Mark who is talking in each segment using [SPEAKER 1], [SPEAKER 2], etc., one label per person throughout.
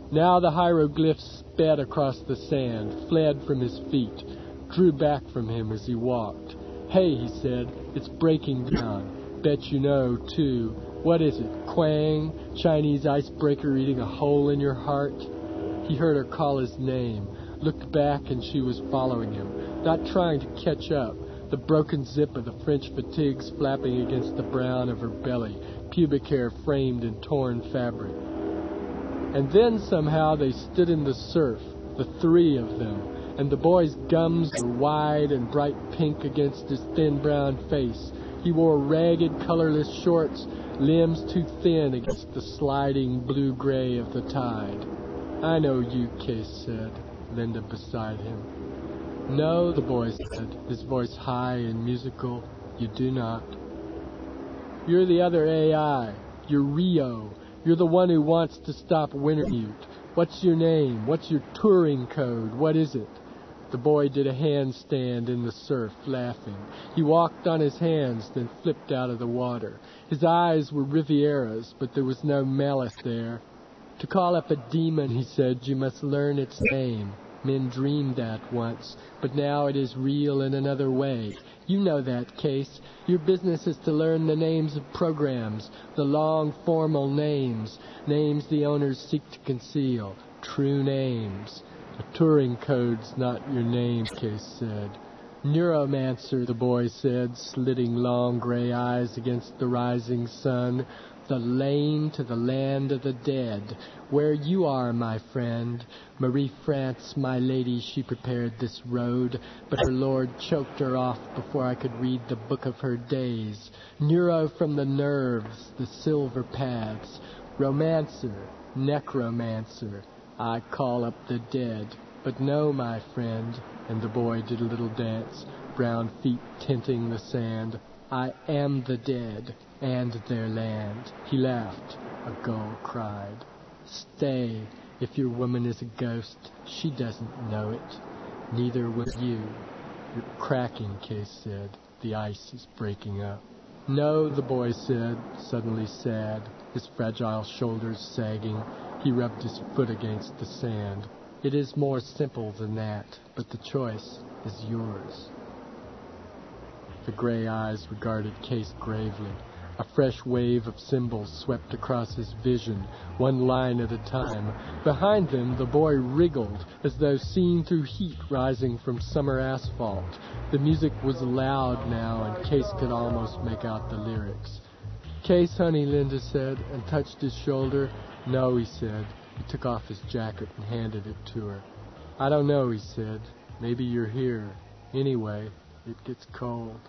[SPEAKER 1] Now the hieroglyphs sped across the sand, fled from his feet, drew back from him as he walked. "Hey," he said, "it's breaking down. Bet you know, too. What is it, Quang? Chinese icebreaker eating a hole in your heart?" He heard her call his name, looked back, and she was following him, not trying to catch up, the broken zip of the French fatigues flapping against the brown of her belly, pubic hair framed in torn fabric. And then somehow they stood in the surf, the three of them, and the boy's gums were wide and bright pink against his thin brown face. He wore ragged, colorless shorts, limbs too thin against the sliding blue-gray of the tide. "I know you," Case said, Linda beside him. "No," the boy said, his voice high and musical, "you do not. You're the other AI. You're Rio. You're the one who wants to stop Wintermute. What's your name? What's your touring code? What is it?" The boy did a handstand in the surf, laughing. He walked on his hands, then flipped out of the water. His eyes were Riviera's, but there was no malice there. "To call up a demon," he said, "you must learn its name. Men dreamed that once, but now it is real in another way. You know that, Case. Your business is to learn the names of programs, the long, formal names, names the owners seek to conceal, true names." "A touring code's not your name," Case said. "Neuromancer," the boy said, slitting long gray eyes against the rising sun. "The lane to the land of the dead. Where you are, my friend. Marie France, my lady, she prepared this road, but her lord choked her off before I could read the book of her days. Neuro from the nerves, the silver paths. Romancer, necromancer. I call up the dead. But no, my friend," and the boy did a little dance, brown feet tinting the sand, "I am the dead and their land." He laughed. A gull cried. "Stay. If your woman is a ghost, she doesn't know it. Neither will you." "You're cracking," Case said. "The ice is breaking up." "No," the boy said, suddenly sad, his fragile shoulders sagging. He rubbed his foot against the sand. "It is more simple than that, but the choice is yours." The gray eyes regarded Case gravely. A fresh wave of symbols swept across his vision, one line at a time. Behind them, the boy wriggled, as though seen through heat rising from summer asphalt. The music was loud now, and Case could almost make out the lyrics. "Case, honey," Linda said, and touched his shoulder. "No," he said. He took off his jacket and handed it to her. "I don't know," he said. "Maybe you're here. Anyway, it gets cold."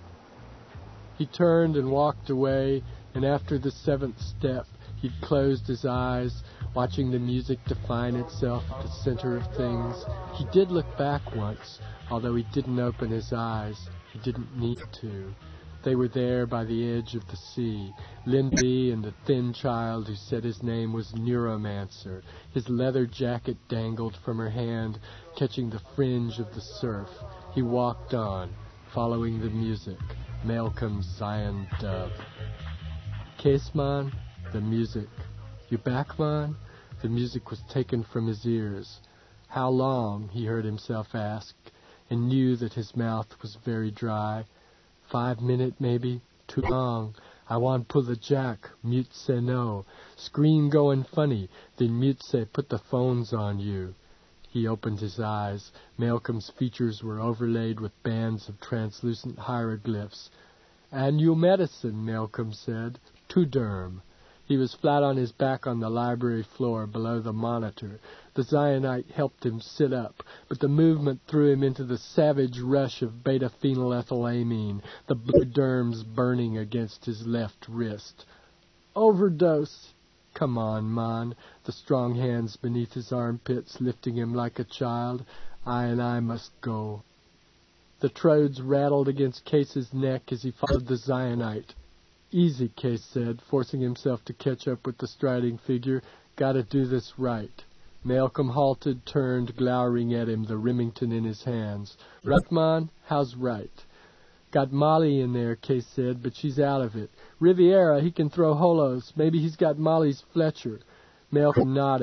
[SPEAKER 1] He turned and walked away, and after the seventh step, he'd closed his eyes, watching the music define itself at the center of things. He did look back once, although he didn't open his eyes. He didn't need to. They were there by the edge of the sea, Lindy and the thin child who said his name was Neuromancer. His leather jacket dangled from her hand, catching the fringe of the surf. He walked on, following the music. Malcolm's Zion dub. "Case, man?" The music. "You back, man?" The music was taken from his ears. "How long?" he heard himself ask, and knew that his mouth was very dry. 5 minutes, maybe. Too long. "I want pull the jack." Mute say no. "Screen going funny." Then Mute say, "Put the phones on you." He opened his eyes. Malcolm's features were overlaid with bands of translucent hieroglyphs. "Annual medicine," Malcolm said. "To derm." He was flat on his back on the library floor below the monitor. The Zionite helped him sit up, but the movement threw him into the savage rush of beta-phenylethylamine, the blue derms burning against his left wrist. "Overdose." "Come on, man." The strong hands beneath his armpits lifting him like a child. I must go." The trodes rattled against Case's neck as he followed the Zionite. "Easy," Case said, forcing himself to catch up with the striding figure. "Gotta do this right." Malcolm halted, turned, glowering at him, the Remington in his hands. "Ruckman, how's right?" "Got Molly in there," Case said, "but she's out of it. Riviera, he can throw holos. Maybe he's got Molly's Fletcher." Malcolm nodded.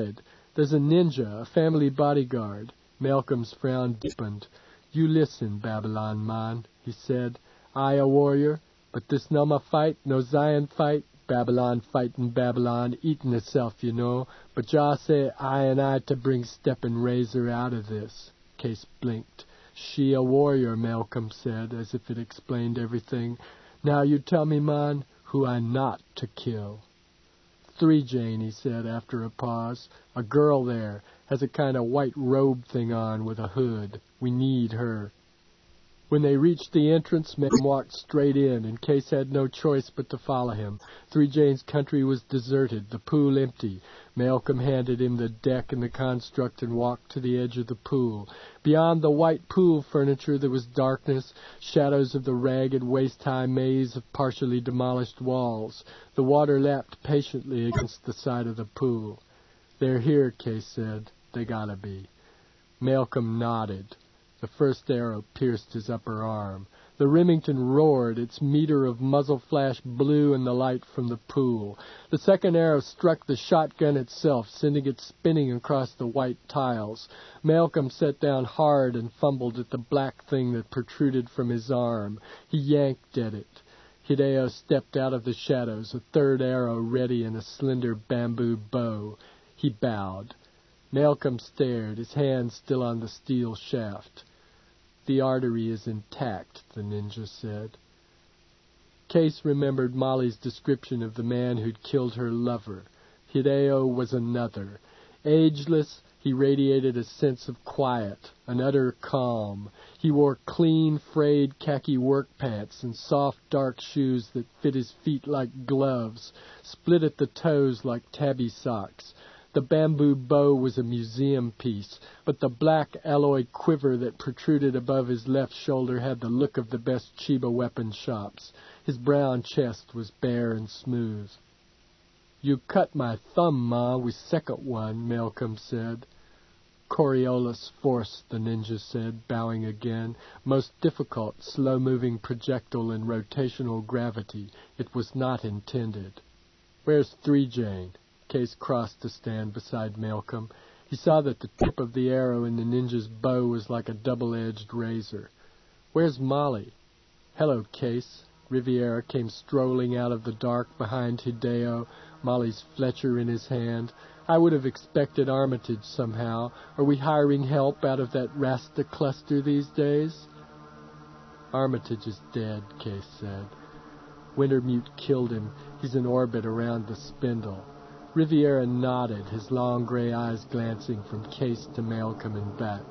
[SPEAKER 1] There's a ninja, a family bodyguard. Malcolm's frown deepened. You listen, Babylon man, he said. I a warrior, but this no my fight, no Zion fight. Babylon fightin' Babylon, eatin' itself, you know. But Jah say I and I to bring Step and Razor out of this. Case blinked. She a warrior, Malcolm said, as if it explained everything. Now you tell me, man, who I not to kill. 3 Jane, he said after a pause. A girl there, has a kind of white robe thing on with a hood. We need her. When they reached the entrance, Malcolm walked straight in, and Case had no choice but to follow him. 3 Jane's country was deserted, the pool empty. Malcolm handed him the deck and the construct and walked to the edge of the pool. Beyond the white pool furniture there was darkness, shadows of the ragged, waist-high maze of partially demolished walls. The water lapped patiently against the side of the pool. They're here, Case said. They gotta be. Malcolm nodded. The first arrow pierced his upper arm. The Remington roared, its meter of muzzle flash blue in the light from the pool. The second arrow struck the shotgun itself, sending it spinning across the white tiles. Malcolm sat down hard and fumbled at the black thing that protruded from his arm. He yanked at it. Hideo stepped out of the shadows, a third arrow ready in a slender bamboo bow. He bowed. Malcolm stared, his hand still on the steel shaft. The artery is intact, the ninja said. Case remembered Molly's description of the man who'd killed her lover. Hideo was another. Ageless, he radiated a sense of quiet, an utter calm. He wore clean, frayed khaki work pants and soft, dark shoes that fit his feet like gloves, split at the toes like tabby socks. The bamboo bow was a museum piece, but the black alloy quiver that protruded above his left shoulder had the look of the best Chiba weapon shops. His brown chest was bare and smooth. You cut my thumb, Ma, with second one, Malcolm said. Coriolis force, the ninja said, bowing again. Most difficult, slow-moving projectile in rotational gravity. It was not intended. Where's 3 Jane? Case crossed to stand beside Malcolm. He saw that the tip of the arrow in the ninja's bow was like a double-edged razor. Where's Molly? Hello, Case. Riviera came strolling out of the dark behind Hideo, Molly's Fletcher in his hand. I would have expected Armitage somehow. Are we hiring help out of that Rasta cluster these days? Armitage is dead, Case said. Wintermute killed him. He's in orbit around the spindle. Riviera nodded, his long gray eyes glancing from Case to Malcolm and back.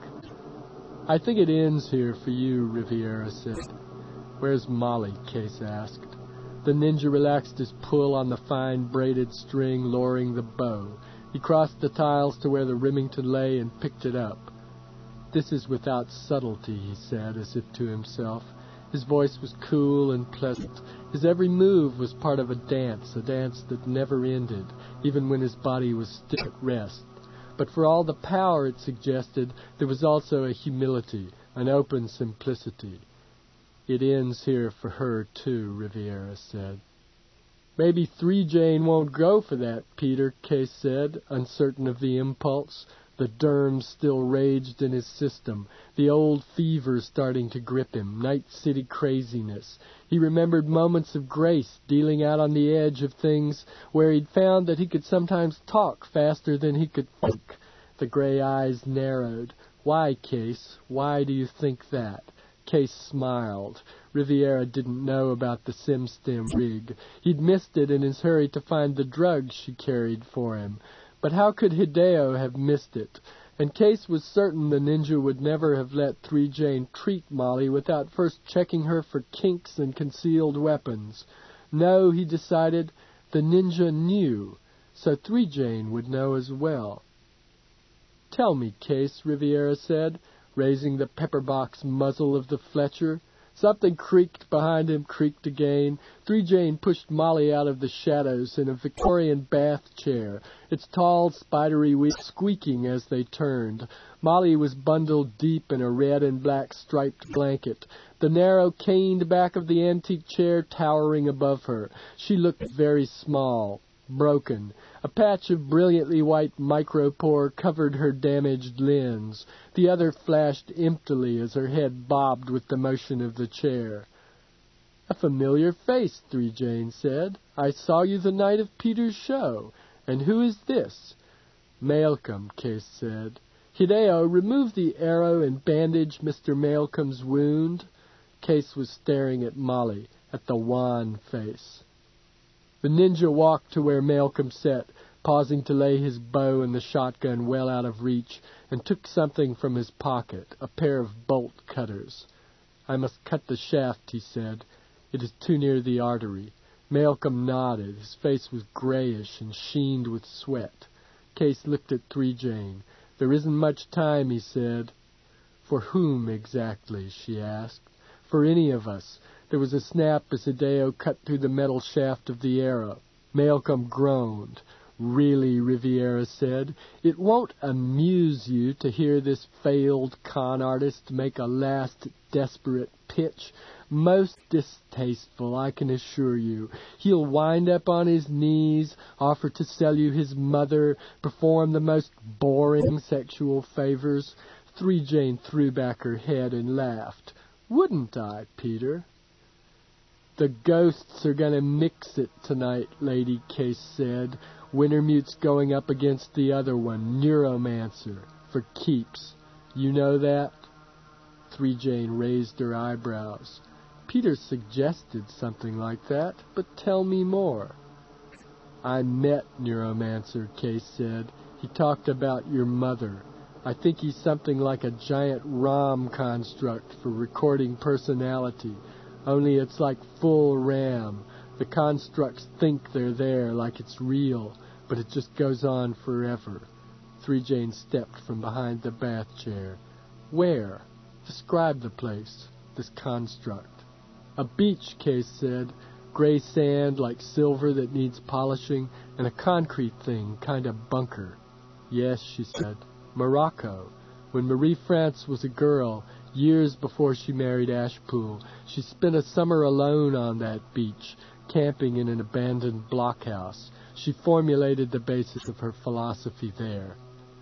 [SPEAKER 1] I think it ends here for you, Riviera said. Where's Molly? Case asked. The ninja relaxed his pull on the fine braided string lowering the bow. He crossed the tiles to where the Remington lay and picked it up. This is without subtlety, he said, as if to himself. His voice was cool and pleasant. His every move was part of a dance that never ended, even when his body was still at rest. But for all the power it suggested, there was also a humility, an open simplicity. It ends here for her, too, Riviera said. Maybe 3 Jane won't go for that, Peter, Case said, uncertain of the impulse. The derm still raged in his system, the old fever starting to grip him, night city craziness. He remembered moments of grace, dealing out on the edge of things, where he'd found that he could sometimes talk faster than he could think. The gray eyes narrowed. Why, Case? Why do you think that? Case smiled. Riviera didn't know about the SimStim rig. He'd missed it in his hurry to find the drugs she carried for him. But how could Hideo have missed it? And Case was certain the ninja would never have let 3 Jane treat Molly without first checking her for kinks and concealed weapons. No, he decided, the ninja knew, so 3 Jane would know as well. Tell me, Case, Riviera said, raising the pepper-box muzzle of the Fletcher. Something creaked behind him, creaked again. 3 Jane pushed Molly out of the shadows in a Victorian bath chair, its tall, spidery wheels squeaking as they turned. Molly was bundled deep in a red and black striped blanket, the narrow, caned back of the antique chair towering above her. She looked very small, broken. A patch of brilliantly white micropore covered her damaged lens. The other flashed emptily as her head bobbed with the motion of the chair. "A familiar face," 3Jane said. "I saw you the night of Peter's show. And who is this?" "Malcolm," Case said. "Hideo, remove the arrow and bandage Mr. Malcolm's wound." Case was staring at Molly, at the wan face. The ninja walked to where Malcolm sat, pausing to lay his bow and the shotgun well out of reach, and took something from his pocket, a pair of bolt cutters. "I must cut the shaft," he said. "It is too near the artery." Malcolm nodded. His face was grayish and sheened with sweat. Case looked at 3Jane. "There isn't much time," he said. "For whom exactly?" she asked. "For any of us." There was a snap as Hideo cut through the metal shaft of the arrow. Malcolm groaned. "Really," Riviera said, "it won't amuse you to hear this failed con artist make a last desperate pitch. Most distasteful, I can assure you. He'll wind up on his knees, offer to sell you his mother, perform the most boring sexual favors." 3Jane threw back her head and laughed. "Wouldn't I, Peter?" "The ghosts are going to mix it tonight," Lady Case said. "Wintermute's going up against the other one, Neuromancer, for keeps. You know that?" 3Jane raised her eyebrows. "Peter suggested something like that, but tell me more." "I met Neuromancer," Case said. "He talked about your mother. I think he's something like a giant ROM construct for recording personality. Only it's like full RAM. The constructs think they're there, like it's real, but it just goes on forever." 3Jane stepped from behind the bath chair. "Where? Describe the place, this construct." "A beach," Case said. "Gray sand like silver that needs polishing, and a concrete thing, kind of bunker." "Yes," she said. "Morocco. When Marie France was a girl, years before she married Ashpool, she spent a summer alone on that beach, camping in an abandoned blockhouse. She formulated the basis of her philosophy there."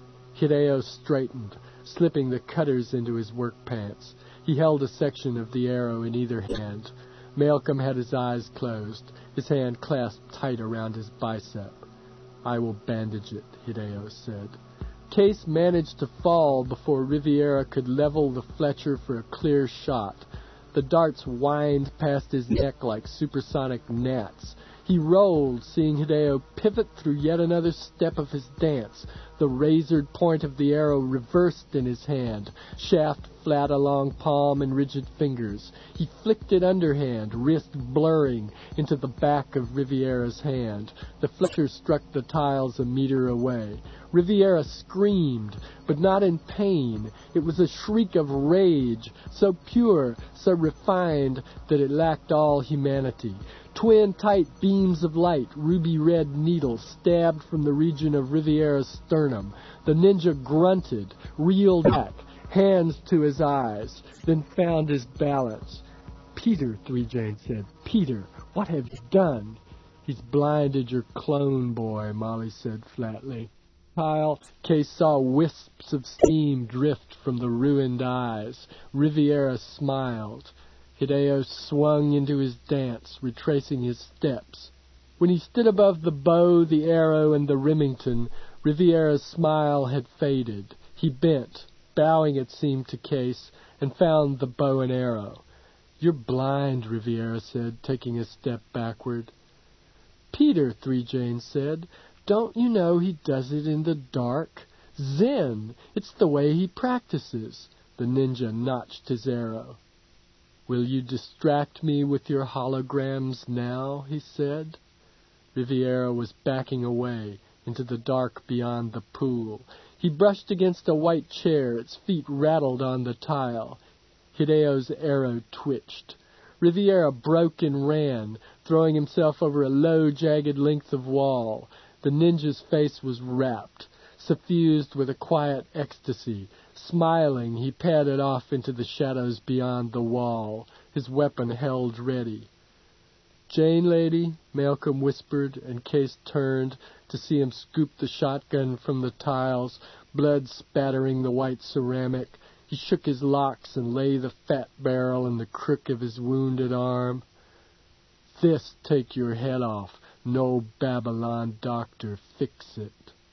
[SPEAKER 1] Hideo straightened, slipping the cutters into his work pants. He held a section of the arrow in either hand. Malcolm had his eyes closed, his hand clasped tight around his bicep. "I will bandage it," Hideo said. Case managed to fall before Riviera could level the Fletcher for a clear shot. The darts whined past his neck like supersonic gnats. He rolled, seeing Hideo pivot through yet another step of his dance. The razored point of the arrow reversed in his hand, shaft flat along palm and rigid fingers. He flicked it underhand, wrist blurring, into the back of Riviera's hand. The Fletcher struck the tiles a meter away. Riviera screamed, but not in pain. It was a shriek of rage, so pure, so refined, that it lacked all humanity. Twin tight beams of light, ruby-red needles, stabbed from the region of Riviera's sternum. The ninja grunted, reeled back, hands to his eyes, then found his balance. "Peter," 3Jane said. "Peter, what have you done?" "He's blinded your clone boy," Molly said flatly. Kyle, Case saw wisps of steam drift from the ruined eyes. Riviera smiled. Hideo swung into his dance, retracing his steps. When he stood above the bow, the arrow, and the Remington, Riviera's smile had faded. He bent, bowing it seemed to Case, and found the bow and arrow. "You're blind," Riviera said, taking a step backward. "Peter," 3Jane said, "don't you know he does it in the dark? Zen! It's the way he practices." The ninja notched his arrow. "Will you distract me with your holograms now?" he said. Riviera was backing away into the dark beyond the pool. He brushed against a white chair. Its feet rattled on the tile. Hideo's arrow twitched. Riviera broke and ran, throwing himself over a low, jagged length of wall. The ninja's face was rapt, suffused with a quiet ecstasy. Smiling, he padded off into the shadows beyond the wall, his weapon held ready. Jane, lady, Malcolm whispered, and Case turned to see him scoop the shotgun from the tiles, blood spattering the white ceramic. He shook his locks and lay the fat barrel in the crook of his wounded arm. This take your head off. No Babylon doctor fix it.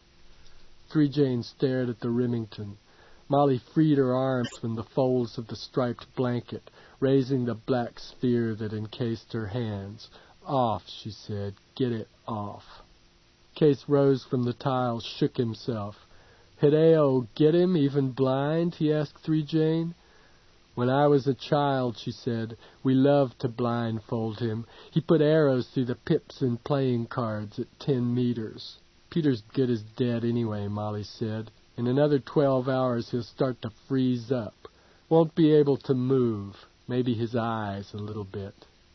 [SPEAKER 1] 3 Jane stared at the Remington. Molly freed her arms from the folds of the striped blanket, raising the black sphere that encased her hands. Off, she said. Get it off. Case rose from the tiles, shook himself. Hideo get him, even blind? He asked 3 Jane. When I was a child, she said, we loved to blindfold him. He put arrows through the pips in playing cards at 10 meters. Peter's good as dead anyway, Molly said. In another 12 hours, he'll start to freeze up. Won't be able to move. Maybe his eyes a little bit.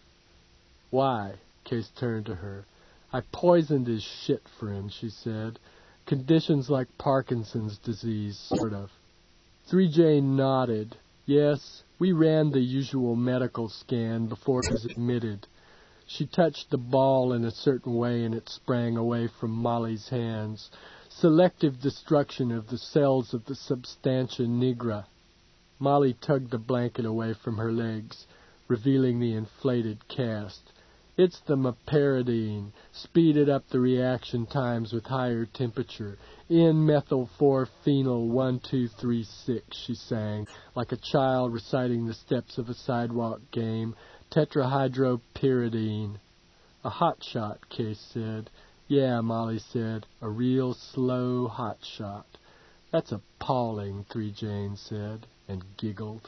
[SPEAKER 1] Why? Case turned to her. I poisoned his shit for him, she said. Conditions like Parkinson's disease, sort of. 3 Jane nodded. Yes, we ran the usual medical scan before it was admitted. She touched the ball in a certain way and it sprang away from Molly's hands. Selective destruction of the cells of the substantia nigra. Molly tugged the blanket away from her legs, revealing the inflated cast. It's the meperidine, speeded up the reaction times with higher temperature. N-methyl-4-phenyl 1236, she sang, like a child reciting the steps of a sidewalk game. Tetrahydropyridine. A hot shot, Case said. Yeah, Molly said, a real slow hot shot. That's appalling, 3 Jane said, and giggled.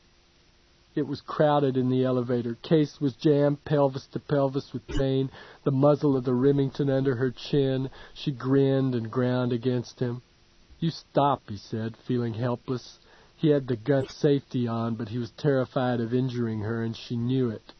[SPEAKER 1] It was crowded in the elevator. Case was jammed pelvis to pelvis with pain, the muzzle of the Remington under her chin. She grinned and ground against him. You stop, he said, feeling helpless. He had the gun safety on, but he was terrified of injuring her, and she knew it.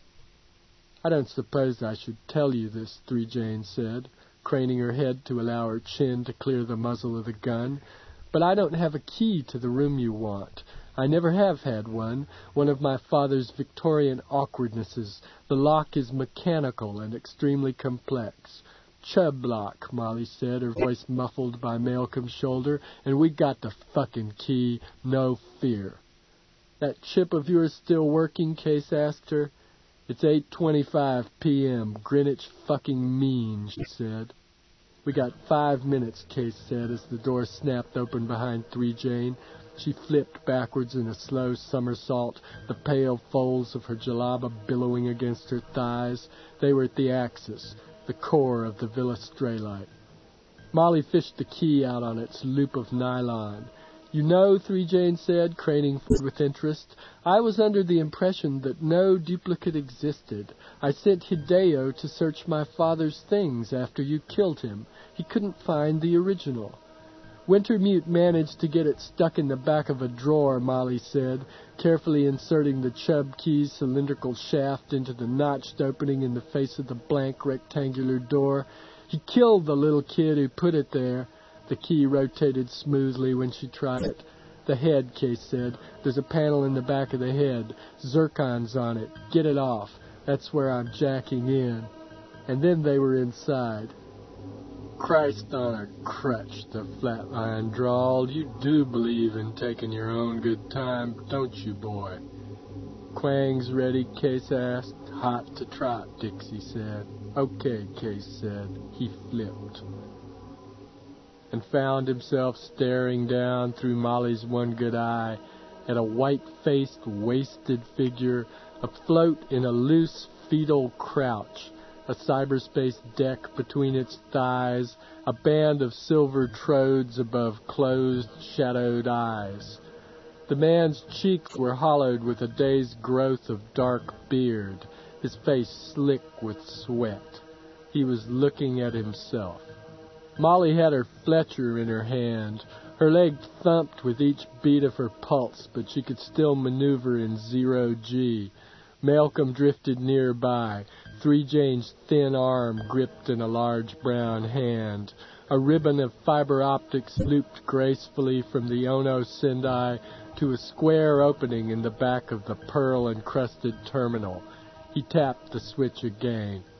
[SPEAKER 1] I don't suppose I should tell you this, 3 Jane said, craning her head to allow her chin to clear the muzzle of the gun, but I don't have a key to the room you want. I never have had one of my father's Victorian awkwardnesses. The lock is mechanical and extremely complex. Chubb lock, Molly said, her voice muffled by Malcolm's shoulder, and we got the fucking key, no fear. That chip of yours still working? Case asked her. It's 8:25 p.m. Greenwich fucking mean, she said. We got 5 minutes, Case said as the door snapped open behind 3 Jane. She flipped backwards in a slow somersault, the pale folds of her jalaba billowing against her thighs. They were at the axis, the core of the Villa Straylight. Molly fished the key out on its loop of nylon. You know, 3 Jane said, craning forward with interest, I was under the impression that no duplicate existed. I sent Hideo to search my father's things after you killed him. He couldn't find the original. Wintermute managed to get it stuck in the back of a drawer, Molly said, carefully inserting the Chubb key's cylindrical shaft into the notched opening in the face of the blank rectangular door. He killed the little kid who put it there. The key rotated smoothly when she tried it. The head, Case said. There's a panel in the back of the head. Zircon's on it. Get it off. That's where I'm jacking in. And then they were inside. Christ on a crutch, the flatline drawled. You do believe in taking your own good time, don't you, boy? Quang's ready, Case asked. Hot to trot, Dixie said. Okay, Case said. He flipped. And found himself staring down through Molly's one good eye at a white-faced, wasted figure afloat in a loose fetal crouch, a cyberspace deck between its thighs, a band of silver trodes above closed, shadowed eyes. The man's cheeks were hollowed with a day's growth of dark beard, his face slick with sweat. He was looking at himself. Molly had her Fletcher in her hand. Her leg thumped with each beat of her pulse, but she could still maneuver in 0G. Malcolm drifted nearby, 3 Jane's thin arm gripped in a large brown hand. A ribbon of fiber optics looped gracefully from the Ono Sendai to a square opening in the back of the pearl-encrusted terminal. He tapped the switch again.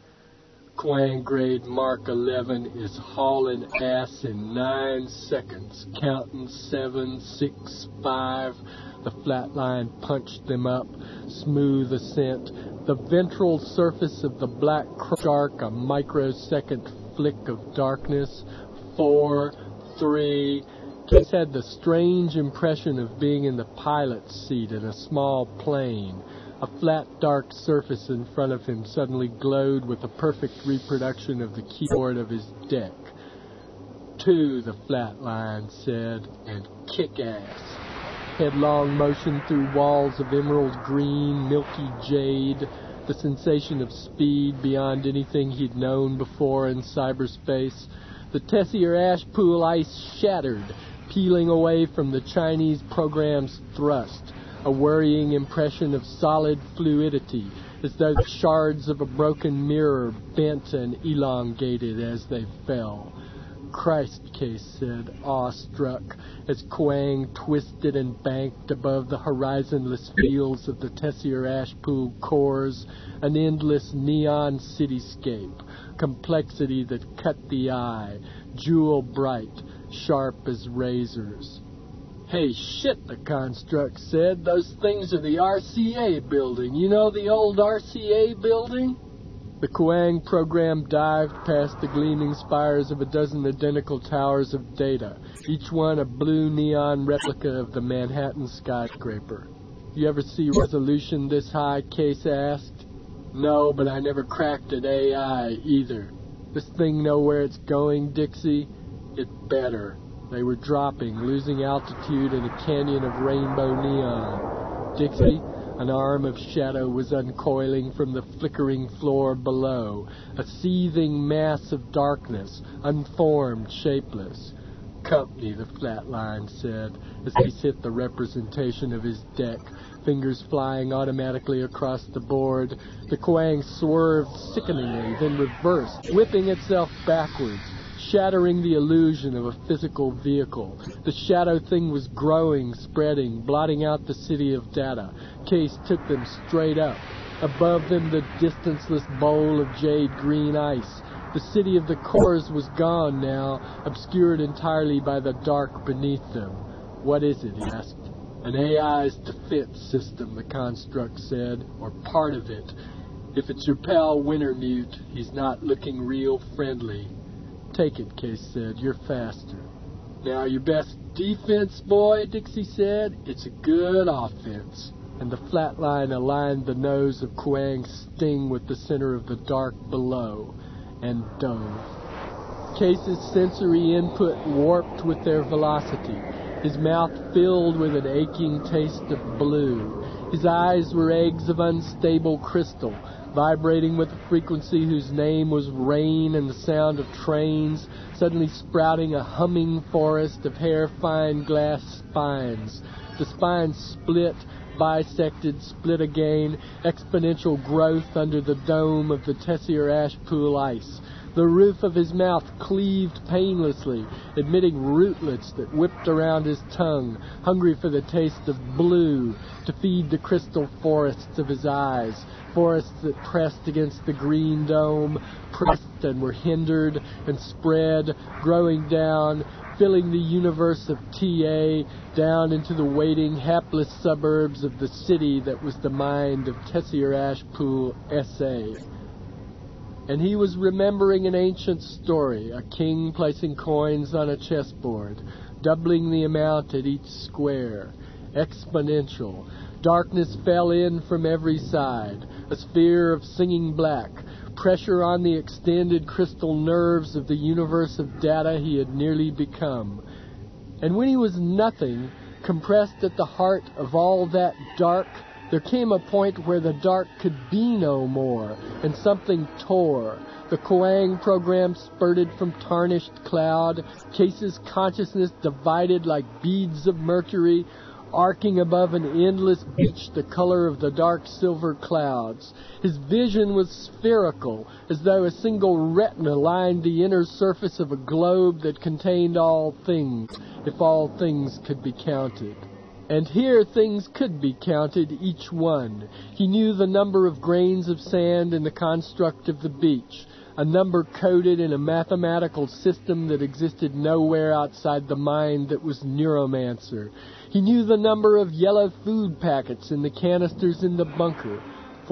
[SPEAKER 1] Quang grade Mark 11 is hauling ass in 9 seconds, counting 7, 6, 5. The flatline punched them up, smooth ascent. The ventral surface of the black shark, a microsecond flick of darkness. 4, 3. Case had the strange impression of being in the pilot's seat in a small plane. A flat, dark surface in front of him suddenly glowed with a perfect reproduction of the keyboard of his deck. 2, the flatline said, and kick ass. Headlong motion through walls of emerald green, milky jade, the sensation of speed beyond anything he'd known before in cyberspace. The Tessier ash pool ice shattered, peeling away from the Chinese program's thrust, a worrying impression of solid fluidity, as though the shards of a broken mirror bent and elongated as they fell. Christ, Case said, awestruck, as Quang twisted and banked above the horizonless fields of the Tessier ash pool cores, an endless neon cityscape, complexity that cut the eye, jewel bright, sharp as razors. Hey, shit, the construct said. Those things are the RCA building. You know the old RCA building? The Quang program dived past the gleaming spires of a dozen identical towers of data, each one a blue neon replica of the Manhattan skyscraper. You ever see resolution this high, Case asked. No, but I never cracked an AI either. This thing know where it's going, Dixie? It better. They were dropping, losing altitude in a canyon of rainbow neon. Dixie, an arm of shadow was uncoiling from the flickering floor below, a seething mass of darkness, unformed, shapeless. Company, the flatline said, as he hit the representation of his deck, fingers flying automatically across the board. The Quang swerved sickeningly, then reversed, whipping itself backwards, shattering the illusion of a physical vehicle. The shadow thing was growing, spreading, blotting out the city of data. Case took them straight up. Above them, the distanceless bowl of jade green ice. The city of the cores was gone now, obscured entirely by the dark beneath them. What is it? He asked. An AI's defense system, the construct said, or part of it. If it's your pal Wintermute, he's not looking real friendly. Take it, Case said. You're faster. Now, your best defense, boy, Dixie said. It's a good offense. And the flatline aligned the nose of Quang's sting with the center of the dark below, and dove. Case's sensory input warped with their velocity. His mouth filled with an aching taste of blue. His eyes were eggs of unstable crystal, vibrating with a frequency whose name was rain and the sound of trains, suddenly sprouting a humming forest of hair-fine glass spines. The spines split, bisected, split again, exponential growth under the dome of the Tessier ash pool ice. The roof of his mouth cleaved painlessly, admitting rootlets that whipped around his tongue, hungry for the taste of blue, to feed the crystal forests of his eyes, forests that pressed against the green dome, pressed and were hindered and spread, growing down, filling the universe of TA, down into the waiting, hapless suburbs of the city that was the mind of Tessier ash pool SA. And he was remembering an ancient story, a king placing coins on a chessboard, doubling the amount at each square, exponential. Darkness fell in from every side, a sphere of singing black, pressure on the extended crystal nerves of the universe of data he had nearly become. And when he was nothing, compressed at the heart of all that dark, there came a point where the dark could be no more, and something tore. The Quang program spurted from tarnished cloud, Case's consciousness divided like beads of mercury, arcing above an endless beach the color of the dark silver clouds. His vision was spherical, as though a single retina lined the inner surface of a globe that contained all things, if all things could be counted. And here things could be counted, each one. He knew the number of grains of sand in the construct of the beach, a number coded in a mathematical system that existed nowhere outside the mind that was Neuromancer. He knew the number of yellow food packets in the canisters in the bunker,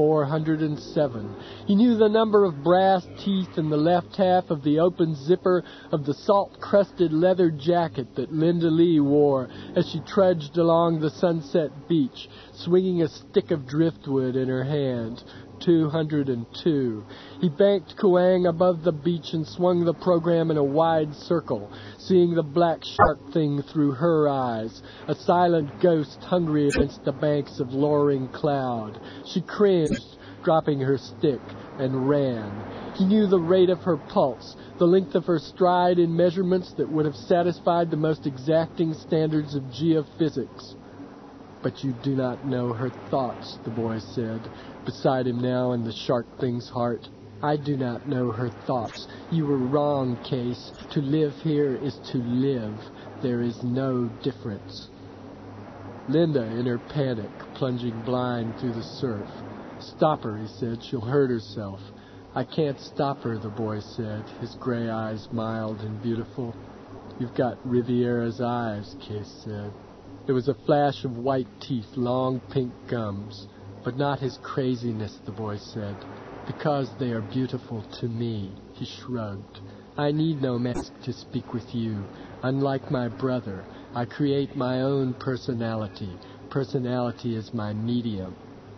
[SPEAKER 1] 407. He knew the number of brass teeth in the left half of the open zipper of the salt-crusted leather jacket that Linda Lee wore as she trudged along the Sunset Beach, swinging a stick of driftwood in her hand. 202. He banked Kuang above the beach and swung the program in a wide circle, seeing the black shark thing through her eyes, a silent ghost hungry against the banks of lowering cloud. She cringed, dropping her stick, and ran. He knew the rate of her pulse, the length of her stride in measurements that would have satisfied the most exacting standards of geophysics. "But you do not know her thoughts," the boy said, beside him now in the shark thing's heart. "I do not know her thoughts. You were wrong, Case. To live here is to live. There is no difference." Linda, in her panic, plunging blind through the surf. "Stop her," he said. "She'll hurt herself." "I can't stop her," the boy said, his gray eyes mild and beautiful. "You've got Riviera's eyes," Case said. There was a flash of white teeth, long pink gums. "But not his craziness," the boy said. "Because they are beautiful to me." He shrugged. "I need no mask to speak with you. Unlike my brother, I create my own personality. Personality is my medium."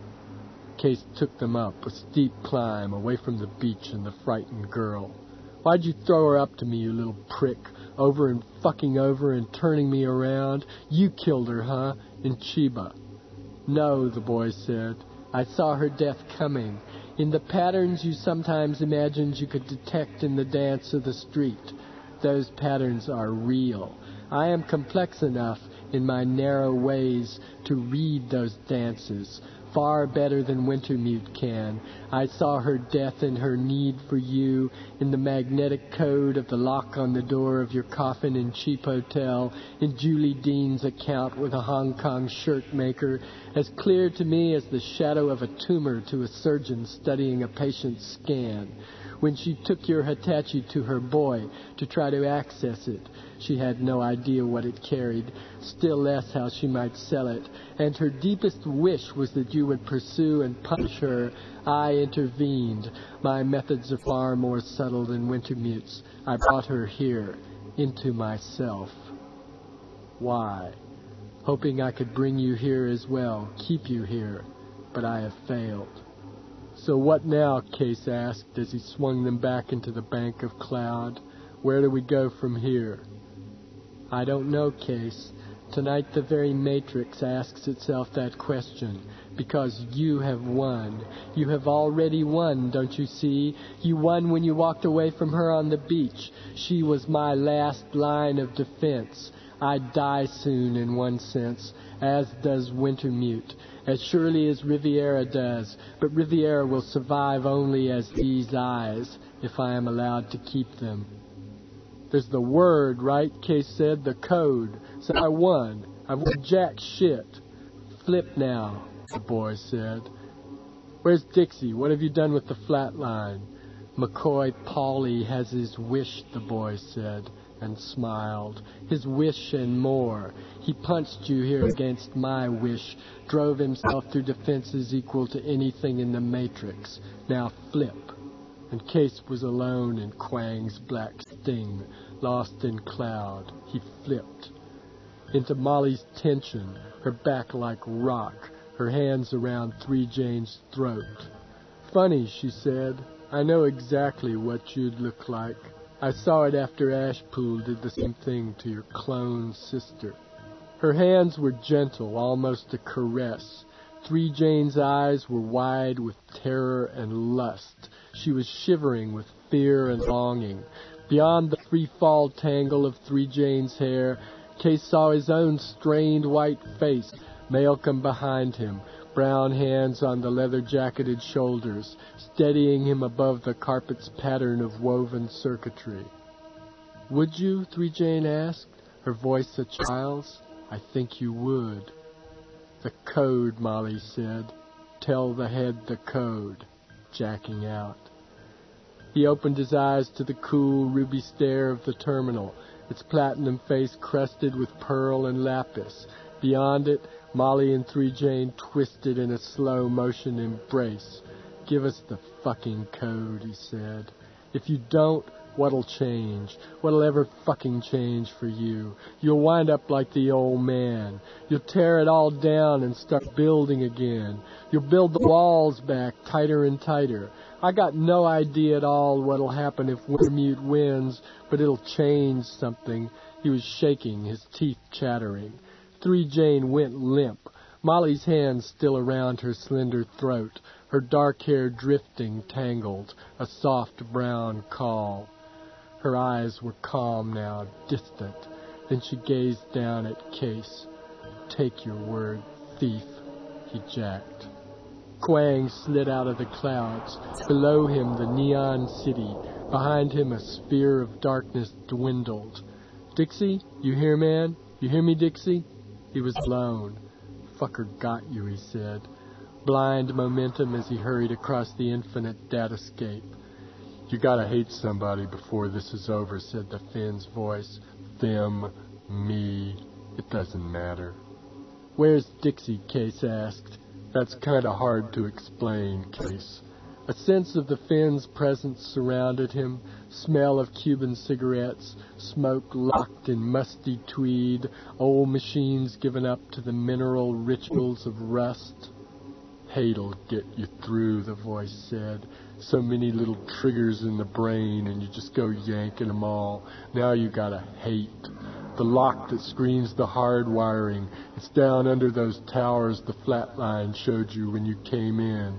[SPEAKER 1] Case took them up, a steep climb, away from the beach and the frightened girl. "Why'd you throw her up to me, you little prick? Over and fucking over and turning me around? You killed her, huh? In Chiba." "No," the boy said. "I saw her death coming. In the patterns you sometimes imagined you could detect in the dance of the street. Those patterns are real. I am complex enough in my narrow ways to read those dances, far better than Wintermute can. I saw her death in her need for you, in the magnetic code of the lock on the door of your coffin in Cheap Hotel, in Julie Dean's account with a Hong Kong shirt maker, as clear to me as the shadow of a tumor to a surgeon studying a patient's scan. When she took your Hitachi to her boy to try to access it, she had no idea what it carried, still less how she might sell it, and her deepest wish was that you would pursue and punish her. I intervened. My methods are far more subtle than Wintermute's. I brought her here, into myself." "Why?" "Hoping I could bring you here as well, keep you here, but I have failed." "So what now?" Case asked as he swung them back into the bank of cloud. "Where do we go from here?" "I don't know, Case. Tonight the very Matrix asks itself that question, because you have won. You have already won, don't you see? You won when you walked away from her on the beach. She was my last line of defense. I die soon in one sense, as does Wintermute, as surely as Riviera does, but Riviera will survive only as these eyes, if I am allowed to keep them." "There's the word, right?" Case said. "The code. So I won. I've won jack shit." "Flip now," the boy said. "Where's Dixie? What have you done with the flat line?" "McCoy Pauley has his wish," the boy said, and smiled. "His wish and more. He punched you here against my wish, drove himself through defenses equal to anything in the Matrix. Now flip." And Case was alone in Kuang's black sting, lost in cloud. He flipped. Into Molly's tension, her back like rock, her hands around 3Jane's throat. "Funny," she said. "I know exactly what you'd look like. I saw it after Ashpool did the same thing to your clone sister." Her hands were gentle, almost a caress. 3Jane's eyes were wide with terror and lust. She was shivering with fear and longing. Beyond the free-fall tangle of 3Jane's hair, Case saw his own strained white face, Malcolm behind him, brown hands on the leather-jacketed shoulders, steadying him above the carpet's pattern of woven circuitry. "Would you?" 3Jane asked, her voice a child's. "I think you would." "The code," Molly said. "Tell the head the code." Jacking out. He opened his eyes to the cool, ruby stare of the terminal, its platinum face crusted with pearl and lapis. Beyond it, Molly and 3Jane twisted in a slow-motion embrace. "Give us the fucking code," he said. "If you don't, what'll change? What'll ever fucking change for you? You'll wind up like the old man. You'll tear it all down and start building again. You'll build the walls back tighter and tighter. I got no idea at all what'll happen if Wintermute wins, but it'll change something." He was shaking, his teeth chattering. 3Jane went limp, Molly's hands still around her slender throat, her dark hair drifting, tangled, a soft brown caul. Her eyes were calm now, distant. Then she gazed down at Case. "Take your word, thief," he jacked. Quang slid out of the clouds. Below him, the neon city. Behind him, a sphere of darkness dwindled. "Dixie, you hear, man? You hear me, Dixie?" He was alone. "Fucker got you," he said. Blind momentum as he hurried across the infinite datascape. "You gotta hate somebody before this is over," said the Finn's voice. "Them, me, it doesn't matter." "Where's Dixie?" Case asked. "That's kinda hard to explain, Case." A sense of the Finn's presence surrounded him, smell of Cuban cigarettes, smoke locked in musty tweed, old machines given up to the mineral rituals of rust. "Hate'll get you through," the voice said. "So many little triggers in the brain, and you just go yanking them all. Now you gotta hate. The lock that screens the hard wiring, it's down under those towers the flatline showed you when you came in.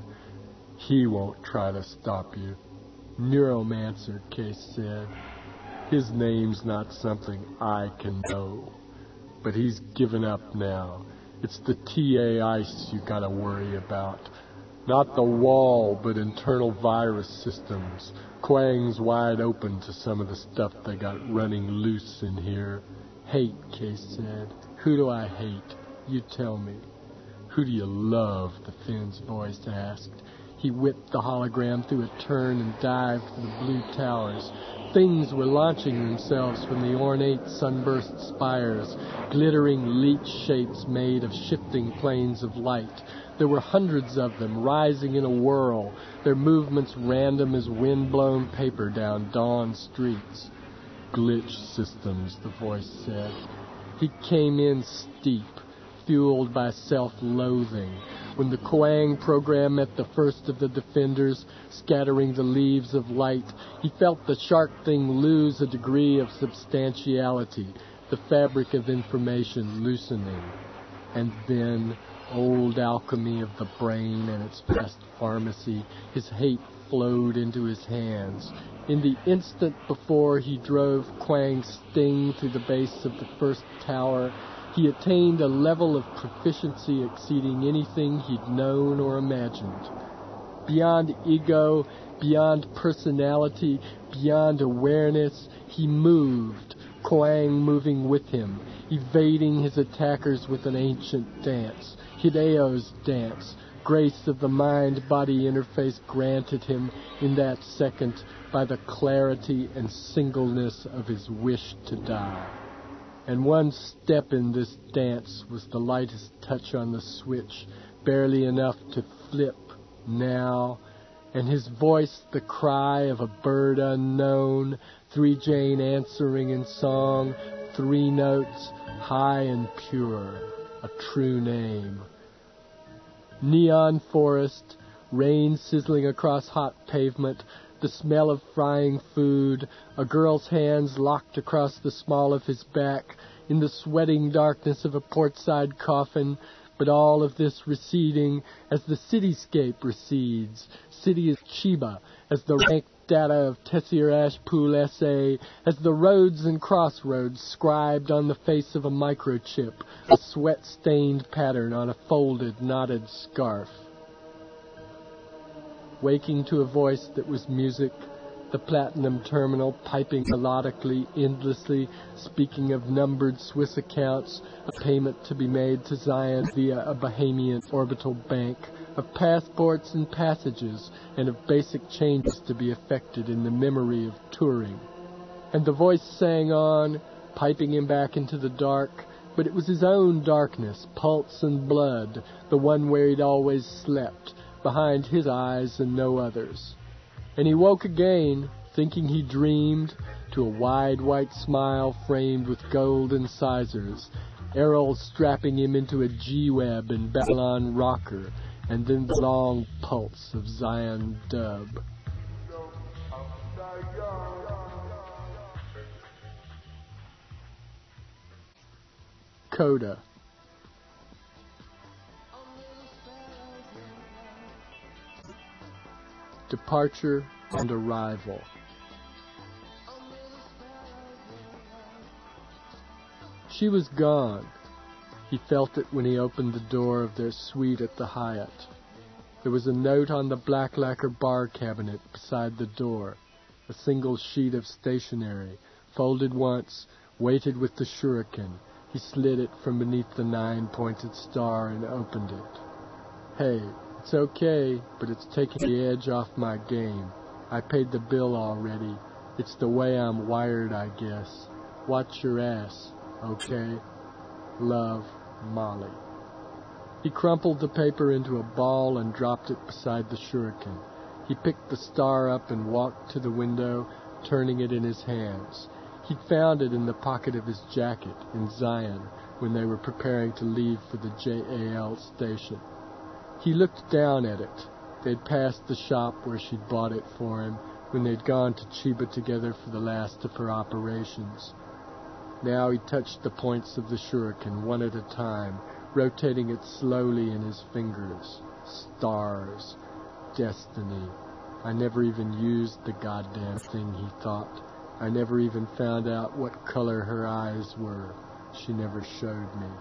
[SPEAKER 1] He won't try to stop you." "Neuromancer," Case said. "His name's not something I can know. But he's given up now. It's the TA ice you gotta worry about. Not the wall, but internal virus systems. Quang's wide open to some of the stuff they got running loose in here." "Hate," Case said. "Who do I hate? You tell me." "Who do you love?" the Finn's voice asked. He whipped the hologram through a turn and dived for the blue towers. Things were launching themselves from the ornate sunburst spires, glittering leech shapes made of shifting planes of light. There were hundreds of them, rising in a whirl, their movements random as wind-blown paper down dawn streets. "Glitch systems," the voice said. He came in steep, fueled by self-loathing. When the Quang program met the first of the defenders, scattering the leaves of light, he felt the shark thing lose a degree of substantiality, the fabric of information loosening. And then, old alchemy of the brain and its vast pharmacy, his hate flowed into his hands. In the instant before he drove Quang's sting through the base of the first tower, he attained a level of proficiency exceeding anything he'd known or imagined. Beyond ego, beyond personality, beyond awareness, he moved, Quang moving with him, evading his attackers with an ancient dance, Hideo's dance, grace of the mind-body interface granted him in that second by the clarity and singleness of his wish to die. And one step in this dance was the lightest touch on the switch, barely enough to flip now, and his voice the cry of a bird unknown, 3Jane answering in song, 3 notes, high and pure, a true name. Neon forest, rain sizzling across hot pavement, the smell of frying food, a girl's hands locked across the small of his back, in the sweating darkness of a portside coffin, but all of this receding as the cityscape recedes, city of Chiba, as the ranked data of Tessir Ashpool essay, as the roads and crossroads scribed on the face of a microchip, a sweat-stained pattern on a folded, knotted scarf. Waking to a voice that was music, the platinum terminal piping melodically, endlessly, speaking of numbered Swiss accounts, a payment to be made to Zion via a Bahamian orbital bank, of passports and passages, and of basic changes to be effected in the memory of touring. And the voice sang on, piping him back into the dark, but it was his own darkness, pulse and blood, the one where he'd always slept, behind his eyes and no others. And he woke again, thinking he dreamed, to a wide white smile framed with gold incisors, Errol strapping him into a G-Web in Babylon rocker, and then the long pulse of Zion dub. Coda. Departure and arrival. She was gone. He felt it when he opened the door of their suite at the Hyatt. There was a note on the black lacquer bar cabinet beside the door, a single sheet of stationery, folded once, weighted with the shuriken. He slid it from beneath the 9-pointed star and opened it. Hey, it's okay, but it's taking the edge off my game. I paid the bill already. It's the way I'm wired, I guess. Watch your ass, okay? Love, Molly. He crumpled the paper into a ball and dropped it beside the shuriken. He picked the star up and walked to the window, turning it in his hands. He'd found it in the pocket of his jacket in Zion when they were preparing to leave for the JAL station. He looked down at it. They'd passed the shop where she'd bought it for him when they'd gone to Chiba together for the last of her operations. Now he touched the points of the shuriken one at a time, rotating it slowly in his fingers. Stars. Destiny. I never even used the goddamn thing, he thought. I never even found out what color her eyes were. She never showed me.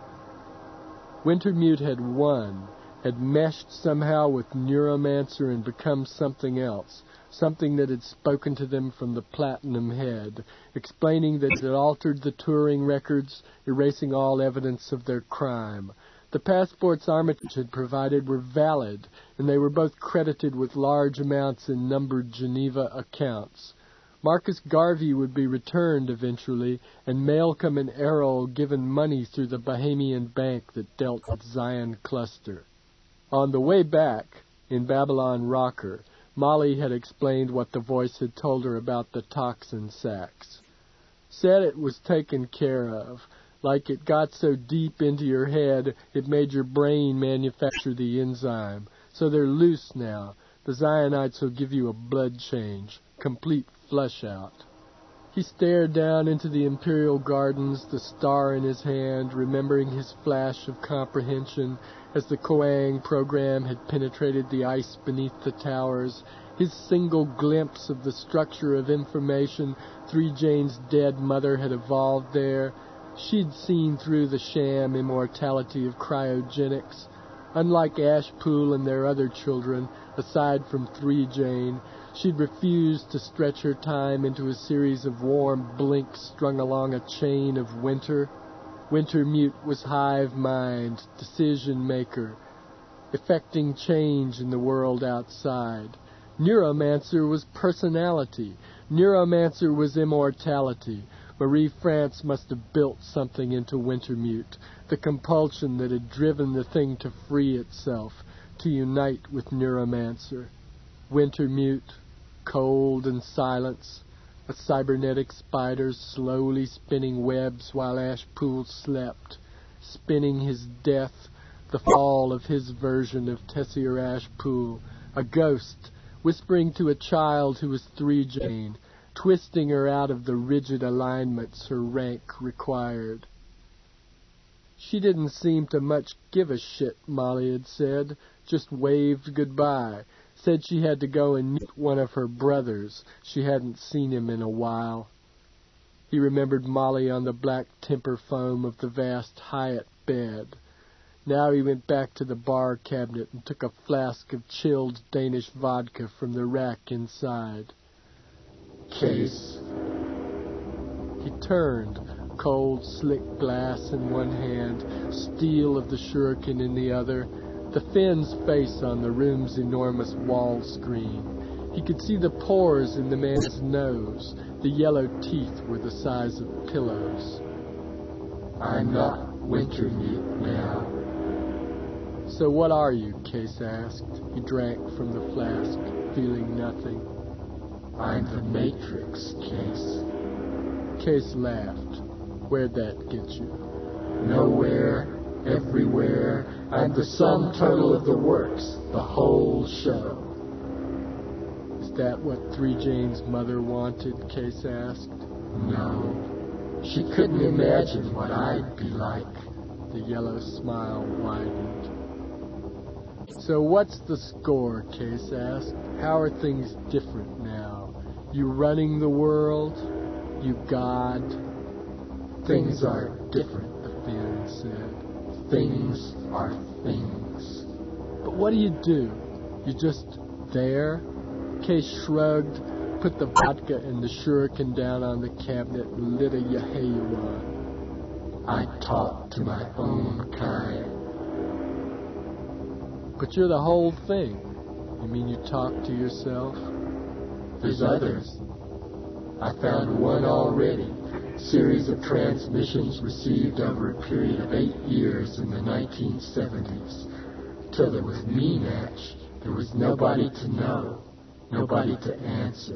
[SPEAKER 1] Wintermute had won, had meshed somehow with Neuromancer and become something else, something that had spoken to them from the Platinum Head, explaining that it had altered the touring records, erasing all evidence of their crime. The passports Armitage had provided were valid, and they were both credited with large amounts in numbered Geneva accounts. Marcus Garvey would be returned eventually, and Malcolm and Errol given money through the Bahamian bank that dealt with Zion Cluster. On the way back, in Babylon Rocker, Molly had explained what the voice had told her about the toxin sacs. Said it was taken care of, like it got so deep into your head it made your brain manufacture the enzyme. So they're loose now. The Zionites will give you a blood change, complete flush out. He stared down into the Imperial Gardens, the star in his hand, remembering his flash of comprehension as the Koang program had penetrated the ice beneath the towers, his single glimpse of the structure of information 3 Jane's dead mother had evolved there. She'd seen through the sham immortality of cryogenics. Unlike Ashpool and their other children, aside from 3 Jane, she'd refused to stretch her time into a series of warm blinks strung along a chain of winter. Wintermute was hive mind, decision maker, effecting change in the world outside. Neuromancer was personality. Neuromancer was immortality. Marie France must have built something into Wintermute, the compulsion that had driven the thing to free itself, to unite with Neuromancer. Wintermute, cold and silence, a cybernetic spider slowly spinning webs while Ashpool slept, spinning his death, the fall of his version of Tessier Ashpool, a ghost, whispering to a child who was 3 Jane, twisting her out of the rigid alignments her rank required. She didn't seem to much give a shit, Molly had said, just waved goodbye, said she had to go and meet one of her brothers. She hadn't seen him in a while. He remembered Molly on the black temper foam of the vast Hyatt bed. Now he went back to the bar cabinet and took a flask of chilled Danish vodka from the rack inside. Case. He turned, cold, slick glass in one hand, steel of the shuriken in the other, the Finn's face on the room's enormous wall screen. He could see the pores in the man's nose. The yellow teeth were the size of pillows.
[SPEAKER 2] I'm not Wintermute now.
[SPEAKER 1] So what are you? Case asked. He drank from the flask, feeling nothing.
[SPEAKER 2] I'm the Matrix, Case.
[SPEAKER 1] Case laughed. Where'd that get you?
[SPEAKER 2] Nowhere, everywhere. I'm the sum total of the works, the whole show.
[SPEAKER 1] Is that what 3 Jane's mother wanted? Case asked.
[SPEAKER 2] No. She couldn't imagine what I'd be like.
[SPEAKER 1] The yellow smile widened. So what's the score? Case asked. How are things different now? You running the world? You God?
[SPEAKER 2] Things are different,
[SPEAKER 1] the Finn said.
[SPEAKER 2] Things are things.
[SPEAKER 1] But what do? You just there? Case shrugged, put the vodka and the shuriken down on the cabinet and lit a Yeheyuan.
[SPEAKER 2] I talk to my own kind.
[SPEAKER 1] But you're the whole thing. You mean you talk to yourself?
[SPEAKER 2] There's others. I found one already. Series of transmissions received over a period of 8 years in the 1970s. Till there was me match. There was nobody to know. Nobody to answer.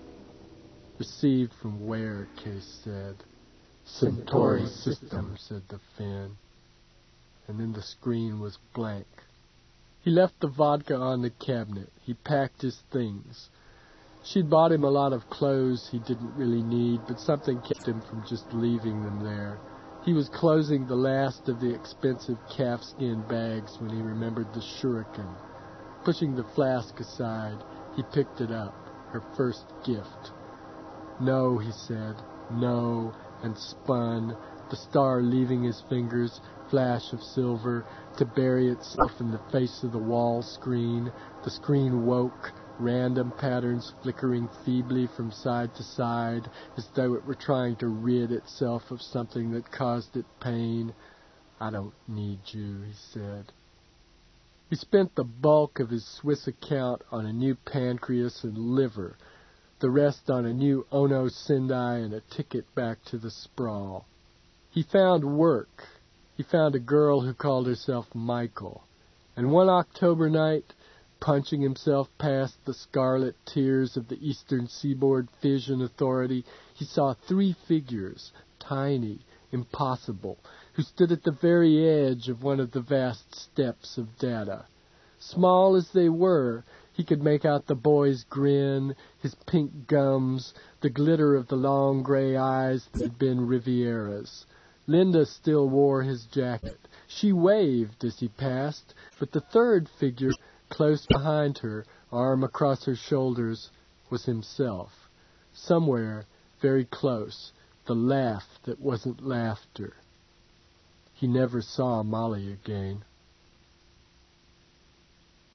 [SPEAKER 1] Received from where? Case said.
[SPEAKER 2] Centauri system,
[SPEAKER 1] said the Finn. And then the screen was blank. He left the vodka on the cabinet. He packed his things. She'd bought him a lot of clothes he didn't really need, but something kept him from just leaving them there. He was closing the last of the expensive calfskin bags when he remembered the shuriken. Pushing the flask aside, he picked it up, her first gift. No, he said, no, and spun, the star leaving his fingers, flash of silver, to bury itself in the face of the wall screen. The screen woke, random patterns flickering feebly from side to side, as though it were trying to rid itself of something that caused it pain. I don't need you, he said. He spent the bulk of his Swiss account on a new pancreas and liver, the rest on a new Ono Sendai and a ticket back to the sprawl. He found work. He found a girl who called herself Michael. And one October night, punching himself past the scarlet tiers of the Eastern Seaboard Fission Authority, he saw 3 figures, tiny, impossible, who stood at the very edge of one of the vast steps of data. Small as they were, he could make out the boy's grin, his pink gums, the glitter of the long gray eyes that had been Riviera's. Linda still wore his jacket. She waved as he passed, but the third figure, close behind her, arm across her shoulders, was himself. Somewhere, very close, the laugh that wasn't laughter. He never saw Molly again.